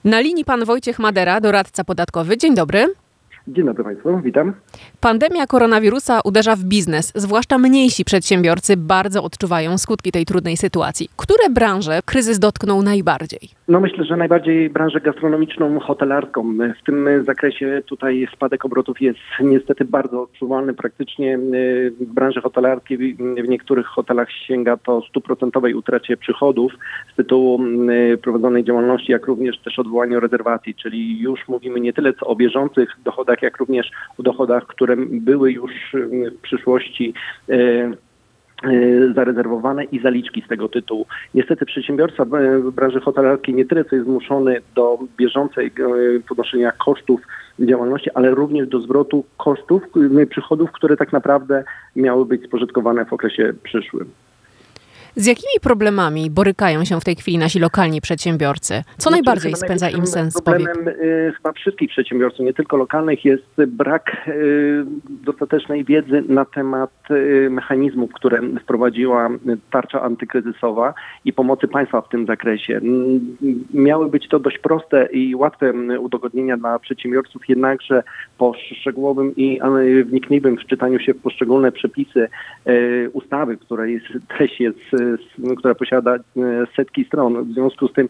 Na linii pan Wojciech Madera, doradca podatkowy. Dzień dobry. Dzień dobry Państwu, witam. Pandemia koronawirusa uderza w biznes. Zwłaszcza mniejsi przedsiębiorcy bardzo odczuwają skutki tej trudnej sytuacji. Które branże kryzys dotknął najbardziej? Myślę, że najbardziej branżę gastronomiczną, hotelarską. W tym zakresie tutaj spadek obrotów jest niestety bardzo odczuwalny. Praktycznie w branży hotelarskiej w niektórych hotelach sięga to 100% utracie przychodów z tytułu prowadzonej działalności, jak również też odwołaniu rezerwacji. Czyli już mówimy nie tyle co o bieżących dochodach, jak również o dochodach, które były już w przyszłości zarezerwowane i zaliczki z tego tytułu. Niestety przedsiębiorca w branży hotelarskiej nie tyle co jest zmuszony do bieżącej ponoszenia kosztów działalności, ale również do zwrotu kosztów, przychodów, które tak naprawdę miały być spożytkowane w okresie przyszłym. Z jakimi problemami borykają się w tej chwili nasi lokalni przedsiębiorcy? Co najbardziej spędza im sens z powiek? Problemem chyba wszystkich przedsiębiorców, nie tylko lokalnych, jest brak dostatecznej wiedzy na temat mechanizmów, które wprowadziła tarcza antykryzysowa i pomocy państwa w tym zakresie. Miały być to dość proste i łatwe udogodnienia dla przedsiębiorców, jednakże po szczegółowym i wnikliwym wczytaniu się w poszczególne przepisy ustawy, której treść jest która posiada setki stron. W związku z tym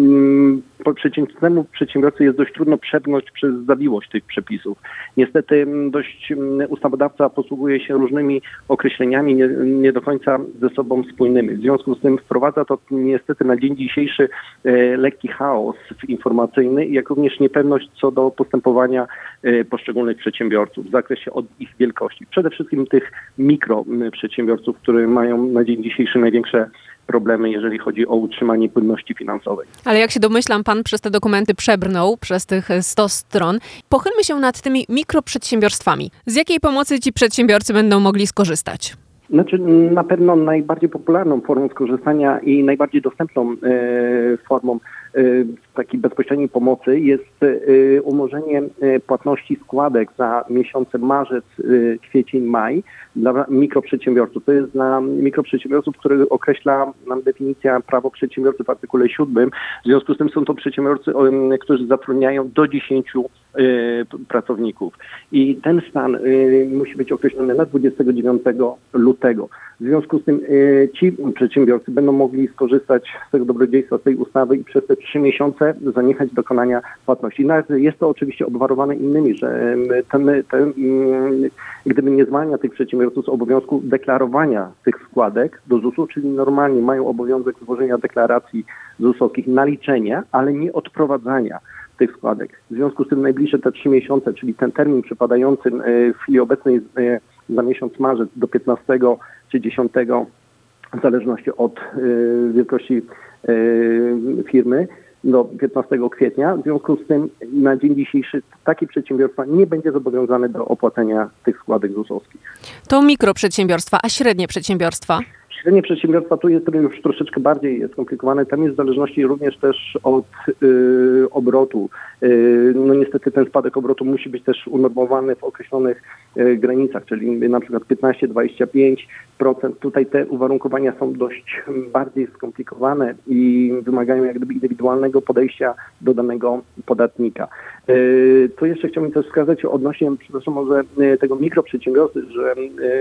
przeciętnemu przedsiębiorcy jest dość trudno przebrnąć przez zawiłość tych przepisów. Niestety ustawodawca posługuje się różnymi określeniami nie do końca ze sobą spójnymi. W związku z tym wprowadza to niestety na dzień dzisiejszy lekki chaos informacyjny, jak również niepewność co do postępowania poszczególnych przedsiębiorców w zakresie od ich wielkości. Przede wszystkim tych mikroprzedsiębiorców, które mają na dzień dzisiejszy największe problemy, jeżeli chodzi o utrzymanie płynności finansowej. Ale jak się domyślam, pan przez te dokumenty przebrnął, przez tych 100 stron. Pochylmy się nad tymi mikroprzedsiębiorstwami. Z jakiej pomocy ci przedsiębiorcy będą mogli skorzystać? Na pewno najbardziej popularną formą skorzystania i najbardziej dostępną formą takiej bezpośredniej pomocy jest umorzenie płatności składek za miesiące marzec, kwiecień, maj dla mikroprzedsiębiorców. To jest dla mikroprzedsiębiorców, które określa nam definicja prawo przedsiębiorcy w artykule 7. W związku z tym są to przedsiębiorcy, którzy zatrudniają do 10 pracowników. I ten stan musi być określony na 29 lutego. W związku z tym ci przedsiębiorcy będą mogli skorzystać z tego dobrodziejstwa, z tej ustawy i przez te 3 miesiące zaniechać dokonania płatności. Jest to oczywiście obwarowane innymi, że gdyby nie zwalnia tych przedsiębiorców z obowiązku deklarowania tych składek do ZUS-u, czyli normalnie mają obowiązek złożenia deklaracji ZUS-owskich, naliczenia, ale nie odprowadzania tych składek. W związku z tym najbliższe te 3 miesiące, czyli ten termin przypadający w chwili obecnej za miesiąc marzec do 15 czy 10, w zależności od wielkości firmy, do 15 kwietnia. W związku z tym na dzień dzisiejszy taki przedsiębiorstwa nie będzie zobowiązany do opłacenia tych składek ZUS-owskich. To mikroprzedsiębiorstwa, a średnie przedsiębiorstwa? Średnie przedsiębiorstwa tu jest już troszeczkę bardziej skomplikowane. Tam jest w zależności również też od obrotu. Niestety ten spadek obrotu musi być też unormowany w określonych granicach, czyli na przykład 15-25%. Tutaj te uwarunkowania są dość bardziej skomplikowane i wymagają jak gdyby indywidualnego podejścia do danego podatnika. Tu jeszcze chciałbym też wskazać odnośnie, może tego mikroprzedsiębiorcy, że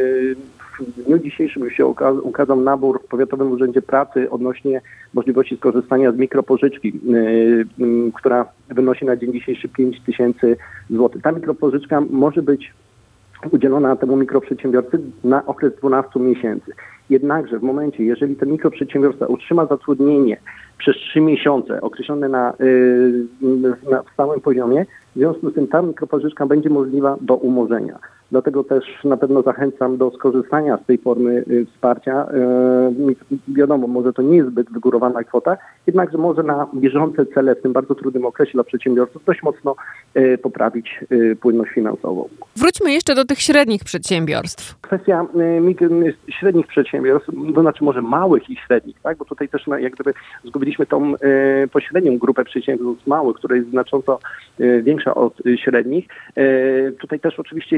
w dniu dzisiejszym już się ukazał nabór w Powiatowym Urzędzie Pracy odnośnie możliwości skorzystania z mikropożyczki, która wynosi na dzień dzisiejszy 5 000 złotych. Ta mikropożyczka może być udzielona temu mikroprzedsiębiorcy na okres 12 miesięcy. Jednakże w momencie, jeżeli ten mikroprzedsiębiorca utrzyma zatrudnienie przez 3 miesiące określone na stałym poziomie, w związku z tym ta mikropożyczka będzie możliwa do umorzenia. Dlatego też na pewno zachęcam do skorzystania z tej formy wsparcia. Wiadomo, może to nie jest zbyt wygórowana kwota, jednakże może na bieżące cele w tym bardzo trudnym okresie dla przedsiębiorców dość mocno poprawić płynność finansową. Wróćmy jeszcze do tych średnich przedsiębiorstw. Kwestia średnich przedsiębiorstw, to znaczy może małych i średnich, tak? Bo tutaj też jak gdyby zgubiliśmy tą pośrednią grupę przedsiębiorstw małych, która jest znacząco większa od średnich. Tutaj też oczywiście jest dość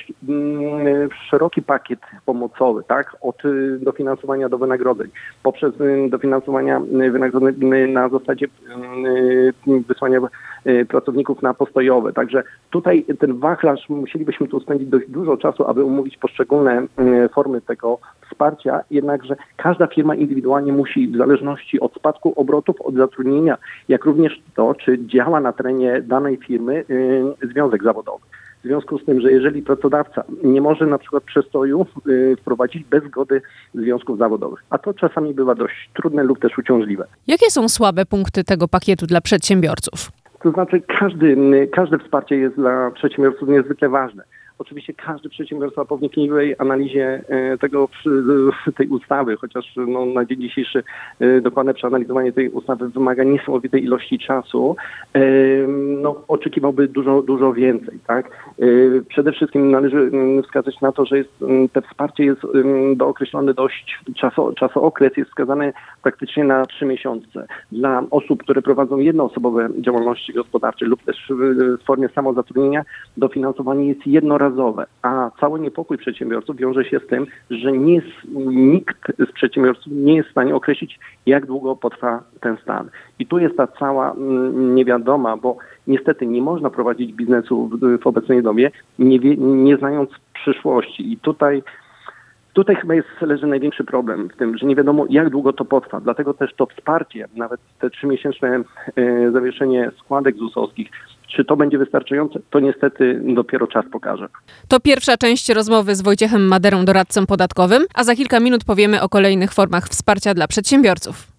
dość szeroki pakiet pomocowy, tak? Od dofinansowania do wynagrodzeń, poprzez dofinansowania wynagrodzeń na zasadzie wysłania pracowników na postojowe. Także tutaj ten wachlarz, musielibyśmy tu spędzić dość dużo czasu, aby omówić poszczególne formy tego wsparcia, jednakże każda firma indywidualnie musi, w zależności od spadku obrotów, od zatrudnienia, jak również to, czy działa na terenie danej firmy związek zawodowy. W związku z tym, że jeżeli pracodawca nie może na przykład przestoju wprowadzić bez zgody związków zawodowych, a to czasami bywa dość trudne lub też uciążliwe. Jakie są słabe punkty tego pakietu dla przedsiębiorców? To znaczy każde wsparcie jest dla przedsiębiorców niezwykle ważne. Oczywiście każdy przedsiębiorca po wnikliwej analizie tej ustawy, chociaż na dzień dzisiejszy dokładne przeanalizowanie tej ustawy wymaga niesamowitej ilości czasu, oczekiwałby dużo więcej. Tak? Przede wszystkim należy wskazać na to, że te wsparcie jest dookreślony dość, czasookres jest wskazany praktycznie na 3 miesiące. Dla osób, które prowadzą jednoosobowe działalności gospodarcze lub też w formie samozatrudnienia, dofinansowanie jest jednorazowe, a cały niepokój przedsiębiorców wiąże się z tym, że nikt z przedsiębiorców nie jest w stanie określić, jak długo potrwa ten stan. I tu jest ta cała niewiadoma, bo niestety nie można prowadzić biznesu w obecnej dobie, nie znając przyszłości. I tutaj chyba leży największy problem w tym, że nie wiadomo, jak długo to potrwa. Dlatego też to wsparcie, nawet te 3-miesięczne zawieszenie składek ZUS-owskich, czy to będzie wystarczające, to niestety dopiero czas pokaże. To pierwsza część rozmowy z Wojciechem Maderą, doradcą podatkowym, a za kilka minut powiemy o kolejnych formach wsparcia dla przedsiębiorców.